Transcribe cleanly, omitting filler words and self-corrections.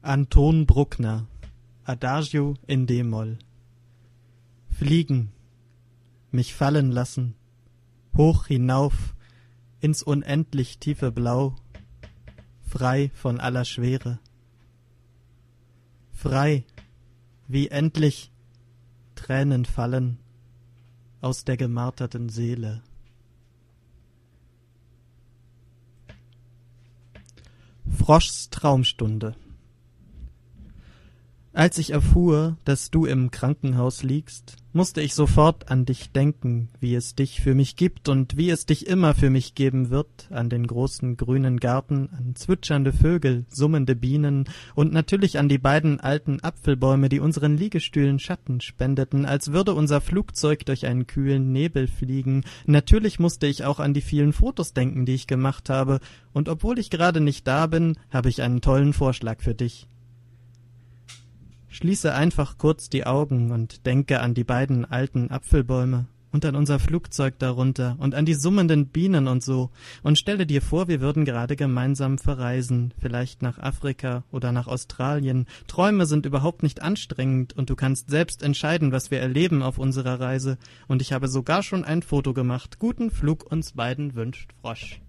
Anton Bruckner, Adagio in d-Moll. Fliegen, mich fallen lassen, hoch hinauf ins unendlich tiefe Blau, frei von aller Schwere. Frei, wie endlich Tränen fallen aus der gemarterten Seele. Froschs Traumstunde. Als ich erfuhr, dass du im Krankenhaus liegst, musste ich sofort an dich denken, wie es dich für mich gibt und wie es dich immer für mich geben wird, an den großen grünen Garten, an zwitschernde Vögel, summende Bienen und natürlich an die beiden alten Apfelbäume, die unseren Liegestühlen Schatten spendeten, als würde unser Flugzeug durch einen kühlen Nebel fliegen. Natürlich musste ich auch an die vielen Fotos denken, die ich gemacht habe, und obwohl ich gerade nicht da bin, habe ich einen tollen Vorschlag für dich. Schließe einfach kurz die Augen und denke an die beiden alten Apfelbäume und an unser Flugzeug darunter und an die summenden Bienen und so und stelle dir vor, wir würden gerade gemeinsam verreisen, vielleicht nach Afrika oder nach Australien. Träume sind überhaupt nicht anstrengend und du kannst selbst entscheiden, was wir erleben auf unserer Reise. Und ich habe sogar schon ein Foto gemacht. Guten Flug uns beiden wünscht Frosch.